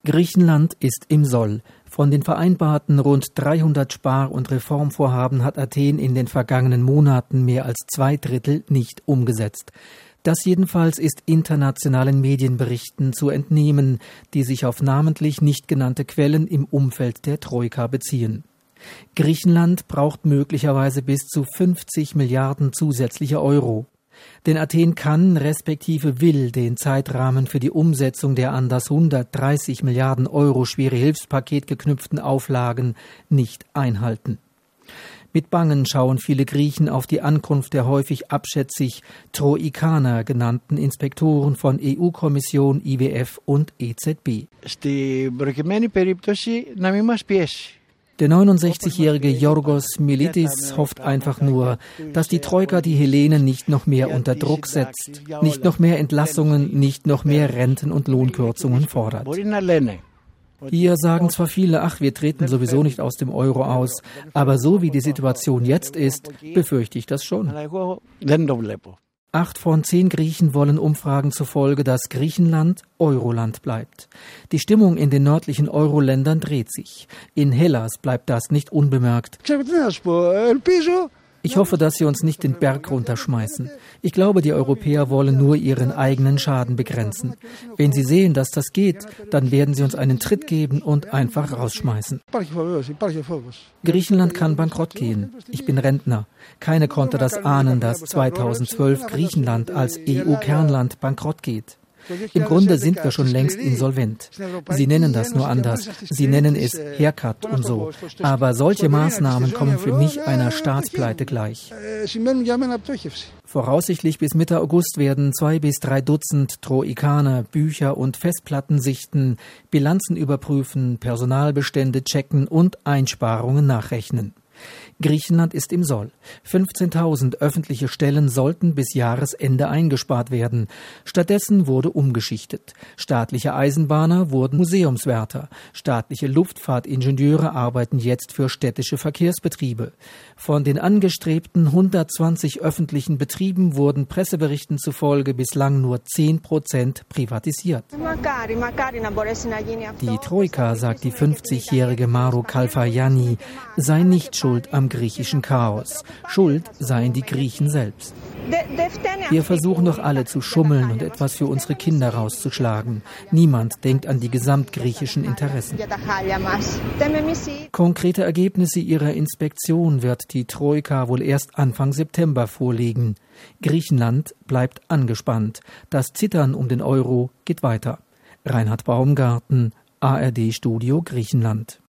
Griechenland ist im Soll. Von den vereinbarten rund 300 Spar- und Reformvorhaben hat Athen in den vergangenen Monaten mehr als 2/3 nicht umgesetzt. Das jedenfalls ist internationalen Medienberichten zu entnehmen, die sich auf namentlich nicht genannte Quellen im Umfeld der Troika beziehen. Griechenland braucht möglicherweise bis zu 50 Milliarden zusätzliche Euro. Denn Athen kann respektive will den Zeitrahmen für die Umsetzung der an das 130 Milliarden Euro schwere Hilfspaket geknüpften Auflagen nicht einhalten. Mit Bangen schauen viele Griechen auf die Ankunft der häufig abschätzig Troikaner genannten Inspektoren von EU-Kommission, IWF und EZB. Der 69-jährige Yorgos Militis hofft einfach nur, dass die Troika die Hellenen nicht noch mehr unter Druck setzt, nicht noch mehr Entlassungen, nicht noch mehr Renten- und Lohnkürzungen fordert. Hier sagen zwar viele, wir treten sowieso nicht aus dem Euro aus, aber so wie die Situation jetzt ist, befürchte ich das schon. 8 von 10 Griechen wollen Umfragen zufolge, dass Griechenland Euroland bleibt. Die Stimmung in den nördlichen Euro-Ländern dreht sich. In Hellas bleibt das nicht unbemerkt. Ich hoffe, dass sie uns nicht den Berg runterschmeißen. Ich glaube, die Europäer wollen nur ihren eigenen Schaden begrenzen. Wenn sie sehen, dass das geht, dann werden sie uns einen Tritt geben und einfach rausschmeißen. Griechenland kann bankrott gehen. Ich bin Rentner. Keiner konnte das ahnen, dass 2012 Griechenland als EU-Kernland bankrott geht. Im Grunde sind wir schon längst insolvent. Sie nennen das nur anders. Sie nennen es Haircut und so. Aber solche Maßnahmen kommen für mich einer Staatspleite gleich. Voraussichtlich bis Mitte August werden 2 bis 3 Dutzend Troikaner Bücher und Festplatten sichten, Bilanzen überprüfen, Personalbestände checken und Einsparungen nachrechnen. Griechenland ist im Soll. 15.000 öffentliche Stellen sollten bis Jahresende eingespart werden. Stattdessen wurde umgeschichtet. Staatliche Eisenbahner wurden Museumswärter. Staatliche Luftfahrtingenieure arbeiten jetzt für städtische Verkehrsbetriebe. Von den angestrebten 120 öffentlichen Betrieben wurden Presseberichten zufolge bislang nur 10% privatisiert. Die Troika, sagt die 50-jährige Maro Kalfayani, sei nicht schuld am griechischen Chaos. Schuld seien die Griechen selbst. Wir versuchen doch alle zu schummeln und etwas für unsere Kinder rauszuschlagen. Niemand denkt an die gesamtgriechischen Interessen. Konkrete Ergebnisse ihrer Inspektion wird die Troika wohl erst Anfang September vorlegen. Griechenland bleibt angespannt. Das Zittern um den Euro geht weiter. Reinhard Baumgarten, ARD Studio Griechenland.